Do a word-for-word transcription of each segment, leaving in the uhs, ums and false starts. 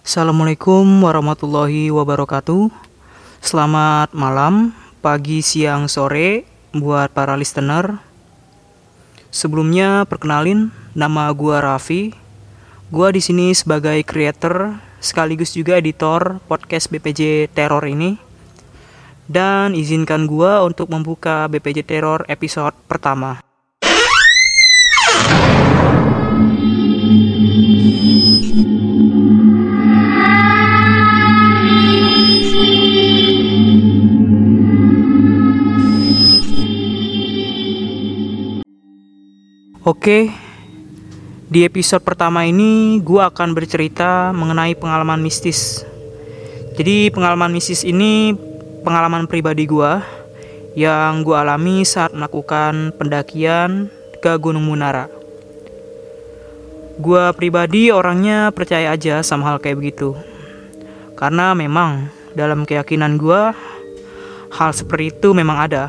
Assalamualaikum warahmatullahi wabarakatuh. Selamat malam, pagi, siang, sore buat para listener. Sebelumnya perkenalin, nama gua Raffi. Gua di sini sebagai creator sekaligus juga editor podcast B P J Teror ini. Dan izinkan gua untuk membuka B P J Teror episode pertama. Oke, di episode pertama ini gue akan bercerita mengenai pengalaman mistis. Jadi pengalaman mistis ini pengalaman pribadi gue yang gue alami saat melakukan pendakian ke Gunung Munara. Gue pribadi orangnya percaya aja sama hal kayak begitu. Karena memang dalam keyakinan gue hal seperti itu memang ada.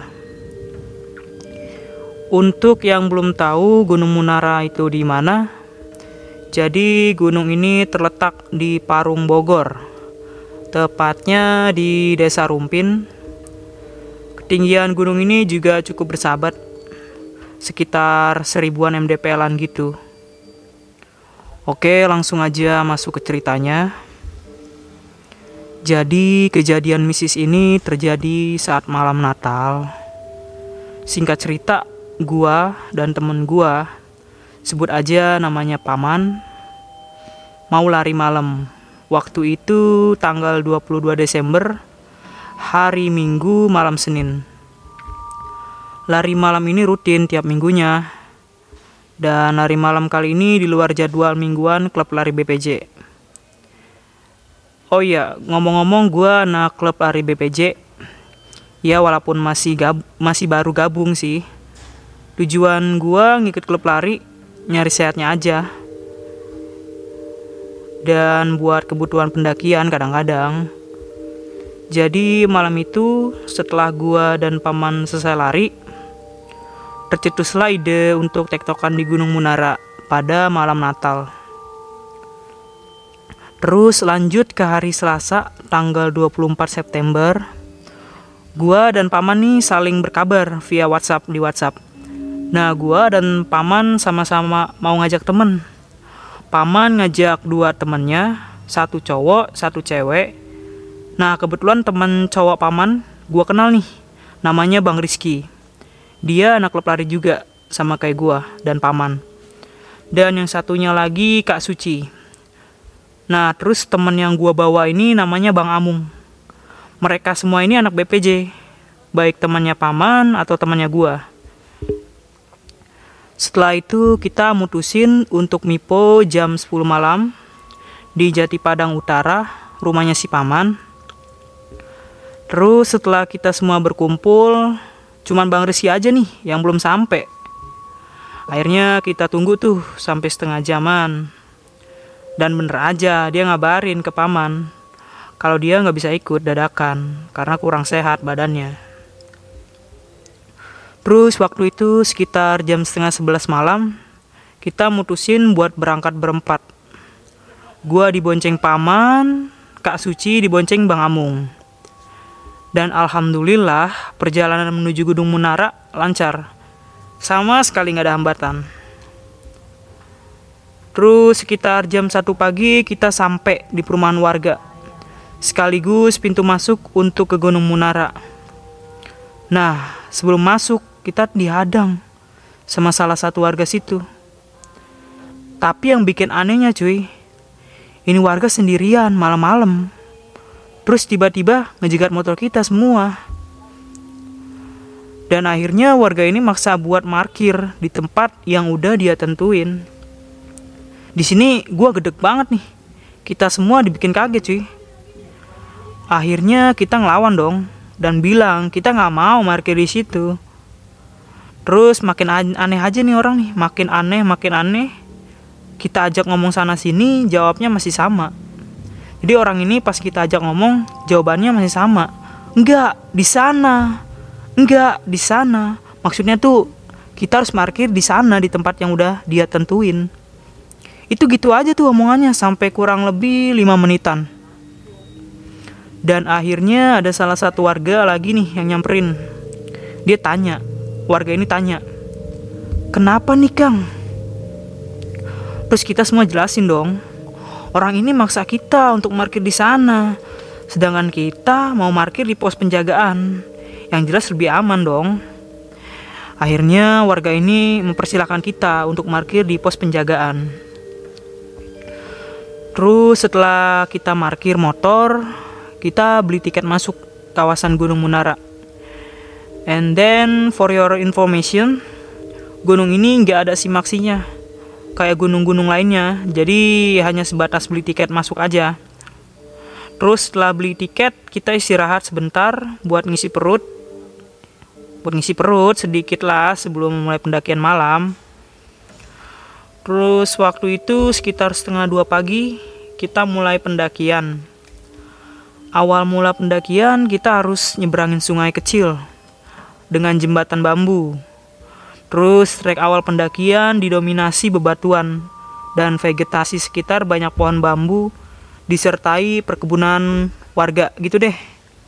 Untuk yang belum tahu Gunung Munara itu di mana, jadi gunung ini terletak di Parung Bogor, tepatnya di Desa Rumpin. Ketinggian gunung ini juga cukup bersahabat, sekitar seribuan mdpl-an gitu. Oke, langsung aja masuk ke ceritanya. Jadi kejadian mistis ini terjadi saat malam Natal. Singkat cerita, gua dan temen gua, sebut aja namanya Paman, mau lari malam. Waktu itu tanggal dua puluh dua Desember, hari Minggu malam Senin. Lari malam ini rutin tiap minggunya. Dan lari malam kali ini di luar jadwal mingguan klub lari B P J. Oh iya, ngomong-ngomong gua anak klub lari B P J. Ya walaupun masih gab- masih baru gabung sih. Tujuan gua ngikut klub lari nyari sehatnya aja. Dan buat kebutuhan pendakian kadang-kadang. Jadi malam itu setelah gua dan Paman selesai lari, tercetuslah ide untuk tektokan di Gunung Munara pada malam Natal. Terus lanjut ke hari Selasa tanggal dua puluh empat September. Gua dan Paman nih saling berkabar via WhatsApp di WhatsApp. Nah, gua dan Paman sama-sama mau ngajak temen. Paman ngajak dua temennya, satu cowok, satu cewek. Nah, kebetulan temen cowok Paman gua kenal nih, namanya Bang Rizky. Dia anak klub lari juga, sama kayak gua dan Paman. Dan yang satunya lagi Kak Suci. Nah, terus temen yang gua bawa ini namanya Bang Amung. Mereka semua ini anak B P J, baik temannya Paman atau temannya gua. Setelah itu kita mutusin untuk mipo jam sepuluh malam di Jati Padang Utara, rumahnya si Paman. Terus setelah kita semua berkumpul, cuman Bang Rizky aja nih yang belum sampai. Akhirnya kita tunggu tuh sampai setengah jaman. Dan bener aja dia ngabarin ke Paman kalau dia gak bisa ikut dadakan karena kurang sehat badannya. Terus waktu itu sekitar jam setengah sebelas malam, kita mutusin buat berangkat berempat. Gua dibonceng Paman, Kak Suci dibonceng Bang Amung. Dan alhamdulillah perjalanan menuju Gunung Munara lancar. Sama sekali gak ada hambatan. Terus sekitar jam satu pagi kita sampai di perumahan warga, sekaligus pintu masuk untuk ke Gunung Munara. Nah, sebelum masuk kita dihadang sama salah satu warga situ. Tapi yang bikin anehnya cuy, ini warga sendirian malam-malam. Terus tiba-tiba ngejegat motor kita semua. Dan akhirnya warga ini maksa buat parkir di tempat yang udah dia tentuin. Di sini gua gedeg banget nih. Kita semua dibikin kaget cuy. Akhirnya kita ngelawan dong dan bilang kita nggak mau parkir di situ. Terus makin aneh aja nih orang nih, makin aneh, makin aneh. Kita ajak ngomong sana sini, jawabnya masih sama. Jadi orang ini pas kita ajak ngomong, jawabannya masih sama. Enggak, di sana. Enggak, di sana. Maksudnya tuh kita harus parkir di sana di tempat yang udah dia tentuin. Itu gitu aja tuh omongannya sampai kurang lebih lima menitan. Dan akhirnya ada salah satu warga lagi nih yang nyamperin. Dia tanya, warga ini tanya, "Kenapa nih Kang?" Terus kita semua jelasin dong. Orang ini maksa kita untuk parkir di sana, sedangkan kita mau parkir di pos penjagaan. Yang jelas lebih aman dong. Akhirnya warga ini mempersilahkan kita untuk parkir di pos penjagaan. Terus setelah kita parkir motor, kita beli tiket masuk kawasan Gunung Munara. And then for your information, gunung ini nggak ada simaksinya kayak gunung-gunung lainnya, jadi hanya sebatas beli tiket masuk aja. Terus setelah beli tiket, kita istirahat sebentar buat ngisi perut. Buat ngisi perut sedikit lah sebelum mulai pendakian malam. Terus waktu itu sekitar setengah dua pagi, kita mulai pendakian. Awal mula pendakian kita harus nyeberangin sungai kecil dengan jembatan bambu. Terus trek awal pendakian didominasi bebatuan dan vegetasi sekitar banyak pohon bambu disertai perkebunan warga gitu deh.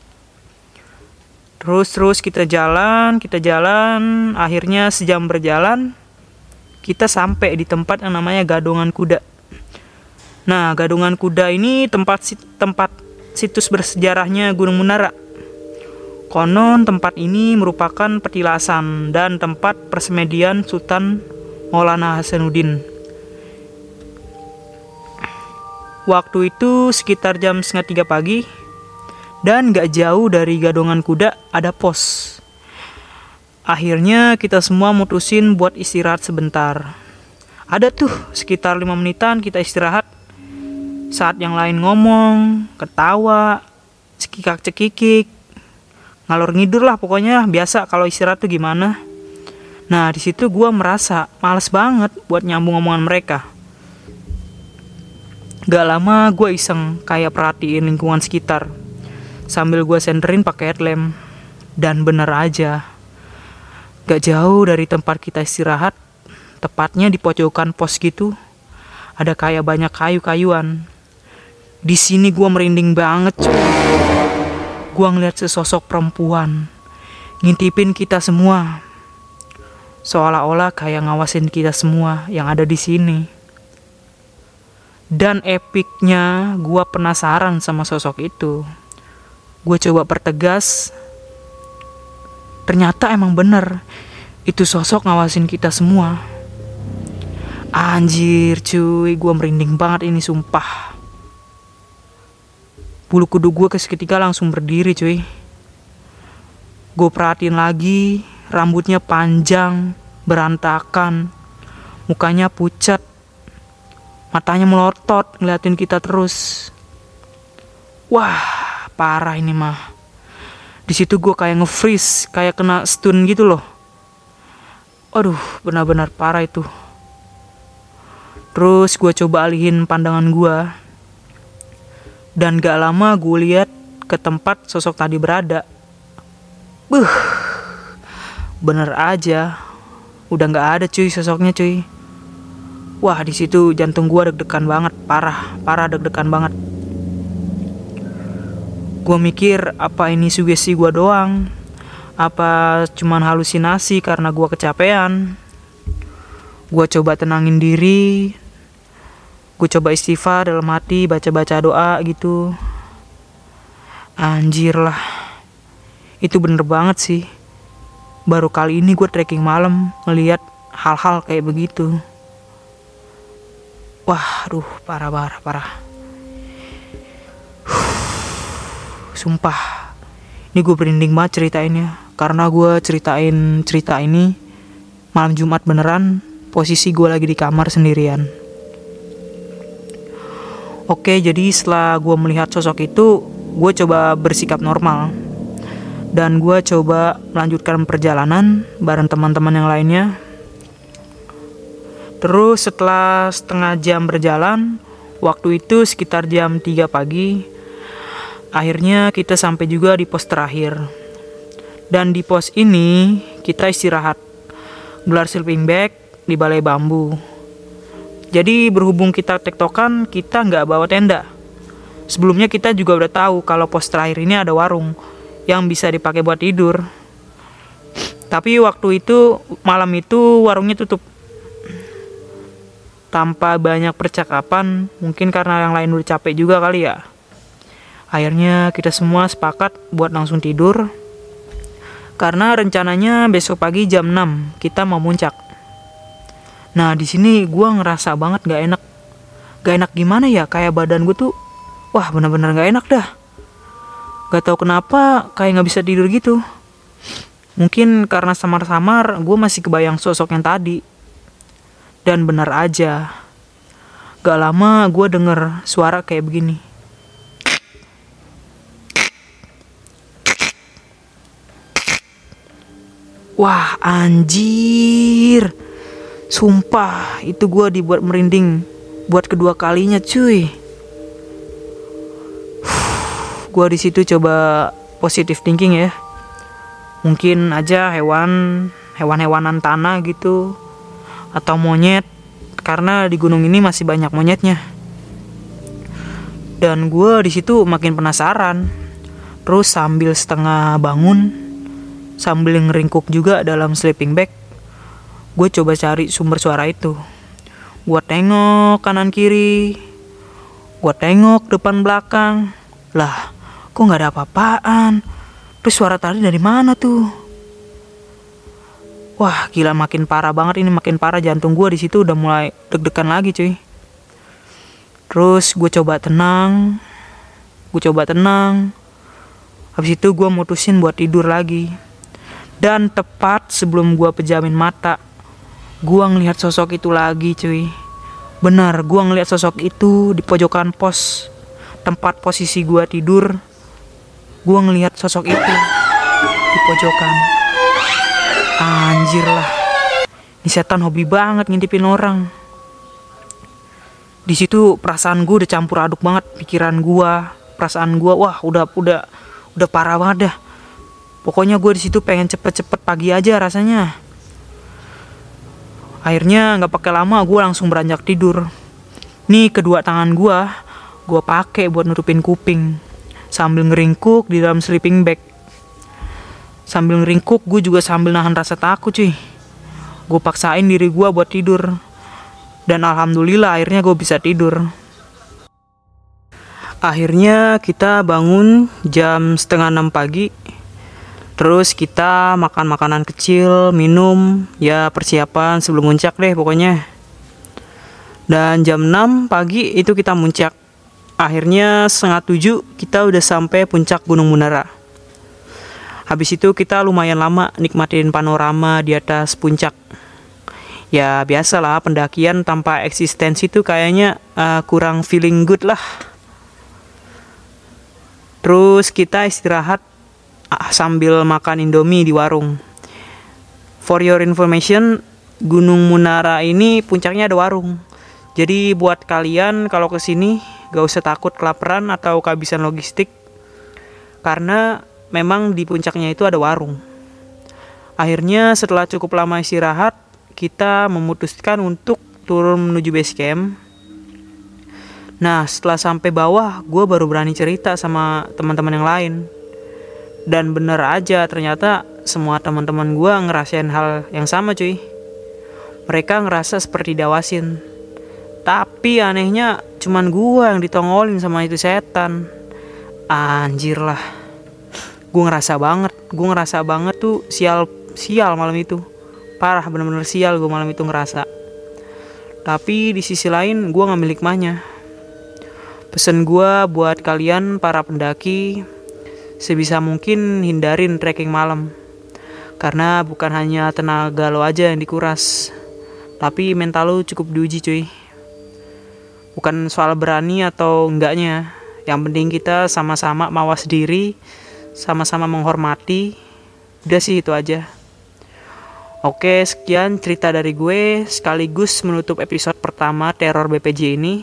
Terus terus kita jalan, kita jalan, akhirnya sejam berjalan kita sampai di tempat yang namanya Gadongan Kuda. Nah, Gadongan Kuda ini tempat tempat situs bersejarahnya Gunung Munara. Konon tempat ini merupakan petilasan dan tempat persemedian Sultan Maulana Hasanuddin. Waktu itu sekitar jam setengah tiga pagi, dan gak jauh dari Gadongan Kuda ada pos. Akhirnya kita semua mutusin buat istirahat sebentar. Ada tuh sekitar lima menitan kita istirahat. Saat yang lain ngomong, ketawa, cekikak-cekikik, ngalor ngidur lah pokoknya biasa kalau istirahat tuh gimana. Nah di situ gue merasa males banget buat nyambung omongan mereka. Gak lama gue iseng kayak perhatiin lingkungan sekitar sambil gue senderin pakai headlamp. Dan bener aja, gak jauh dari tempat kita istirahat, tepatnya di pojokan pos gitu, ada kayak banyak kayu-kayuan. Di sini gue merinding banget cuy. Gue ngeliat sesosok perempuan ngintipin kita semua, seolah-olah kayak ngawasin kita semua yang ada di sini. Dan epiknya, gue penasaran sama sosok itu. Gue coba pertegas, ternyata emang bener itu sosok ngawasin kita semua. Anjir cuy, gue merinding banget ini sumpah. Bulu kuduk gue seketika langsung berdiri cuy. Gue perhatiin lagi, rambutnya panjang, berantakan, mukanya pucat, matanya melotot ngeliatin kita terus. Wah, parah ini mah. Di situ gue kayak nge-freeze, kayak kena stun gitu loh. Aduh, benar-benar parah itu. Terus gue coba alihin pandangan gue. Dan gak lama gue lihat ke tempat sosok tadi berada. Buh, bener aja, udah gak ada cuy sosoknya cuy. Wah di situ jantung gue deg-degan banget, parah, parah deg-degan banget. Gue mikir apa ini sugesti gue doang, apa cuman halusinasi karena gue kecapean. Gue coba tenangin diri. Gue coba istighfar dalam hati, baca-baca doa gitu. Anjir lah, itu bener banget sih. Baru kali ini gue trekking malam ngeliat hal-hal kayak begitu. Wah, aduh, parah, parah, parah. Sumpah, ini gue berinding banget ceritainnya. Karena gue ceritain cerita ini malam Jumat beneran, posisi gue lagi di kamar sendirian. Oke, jadi setelah gue melihat sosok itu, gue coba bersikap normal. Dan gue coba melanjutkan perjalanan bareng teman-teman yang lainnya. Terus setelah setengah jam berjalan, waktu itu sekitar jam tiga pagi, akhirnya kita sampai juga di pos terakhir. Dan di pos ini kita istirahat, gelar sleeping bag di balai bambu. Jadi berhubung kita tektokan, kita nggak bawa tenda. Sebelumnya kita juga udah tahu kalau pos terakhir ini ada warung yang bisa dipakai buat tidur. Tapi waktu itu, malam itu warungnya tutup. Tanpa banyak percakapan, mungkin karena yang lain udah capek juga kali ya. Akhirnya kita semua sepakat buat langsung tidur. Karena rencananya besok pagi jam enam kita mau muncak. Nah di sini gue ngerasa banget gak enak. Gak enak gimana ya, kayak badan gue tuh, wah bener-bener gak enak dah. Gak tahu kenapa kayak gak bisa tidur gitu. Mungkin karena samar-samar gue masih kebayang sosok yang tadi. Dan benar aja, gak lama gue denger suara kayak begini. Wah anjir, sumpah itu gue dibuat merinding buat kedua kalinya cuy. Gue di situ coba positive thinking ya. Mungkin aja hewan, hewan-hewanan tanah gitu, atau monyet, karena di gunung ini masih banyak monyetnya. Dan gue di situ makin penasaran. Terus sambil setengah bangun, sambil ngeringkuk juga dalam sleeping bag, gue coba cari sumber suara itu. Gue tengok kanan kiri, gue tengok depan belakang. Lah, kok nggak ada apa-apaan? Terus suara tadi dari mana tuh? Wah gila, makin parah banget ini, makin parah. Jantung gue di situ udah mulai deg-degan lagi cuy. Terus gue coba tenang, gue coba tenang. Habis itu gue mutusin buat tidur lagi. Dan tepat sebelum gue pejamin mata, gue ngelihat sosok itu lagi cuy. Benar, gue ngelihat sosok itu di pojokan pos tempat posisi gue tidur. Gue ngelihat sosok itu di pojokan. Anjir lah, ini setan hobi banget ngintipin orang. Di situ perasaan gue udah campur aduk banget, pikiran gue, perasaan gue, wah udah udah udah parah banget dah. Pokoknya gue di situ pengen cepet-cepet pagi aja rasanya. Akhirnya nggak pakai lama gue langsung beranjak tidur. Nih kedua tangan gue, gue pakai buat nutupin kuping sambil ngeringkuk di dalam sleeping bag. Sambil ngeringkuk, gue juga sambil nahan rasa takut cuy. Gue paksain diri gue buat tidur. Dan alhamdulillah akhirnya gue bisa tidur. Akhirnya kita bangun jam setengah enam pagi. Terus kita makan makanan kecil, minum, ya persiapan sebelum muncak deh pokoknya. Dan jam enam pagi itu kita muncak. Akhirnya setengah tujuh kita udah sampai puncak Gunung Munara. Habis itu kita lumayan lama nikmatin panorama di atas puncak. Ya biasalah, pendakian tanpa eksistensi tuh kayaknya uh, kurang feeling good lah. Terus kita istirahat uh, sambil makan Indomie di warung. For your information, Gunung Munara ini puncaknya ada warung. Jadi buat kalian kalau kesini gak usah takut kelaparan atau kehabisan logistik, karena memang di puncaknya itu ada warung. Akhirnya setelah cukup lama istirahat, kita memutuskan untuk turun menuju base camp. Nah setelah sampai bawah, gue baru berani cerita sama teman-teman yang lain. Dan bener aja, ternyata semua teman-teman gue ngerasain hal yang sama cuy. Mereka ngerasa seperti dawasin. Tapi anehnya cuman gue yang ditongolin sama itu setan. Anjir lah, gue ngerasa banget, gue ngerasa banget tuh sial, sial malam itu. Parah, bener-bener sial gue malam itu ngerasa. Tapi di sisi lain gue ngambil hikmahnya. Pesen gue buat kalian para pendaki, sebisa mungkin hindarin trekking malam. Karena bukan hanya tenaga lo aja yang dikuras, tapi mental lo cukup diuji cuy. Bukan soal berani atau enggaknya, yang penting kita sama-sama mawas diri, sama-sama menghormati. Udah sih itu aja. Oke, sekian cerita dari gue, sekaligus menutup episode pertama Teror B P J ini.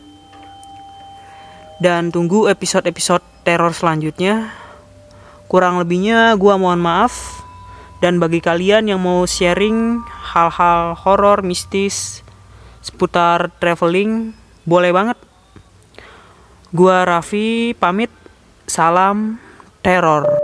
Dan tunggu episode-episode teror selanjutnya. Kurang lebihnya gue mohon maaf. Dan bagi kalian yang mau sharing hal-hal horor mistis seputar traveling, boleh banget. Gua Raffi pamit, salam teror.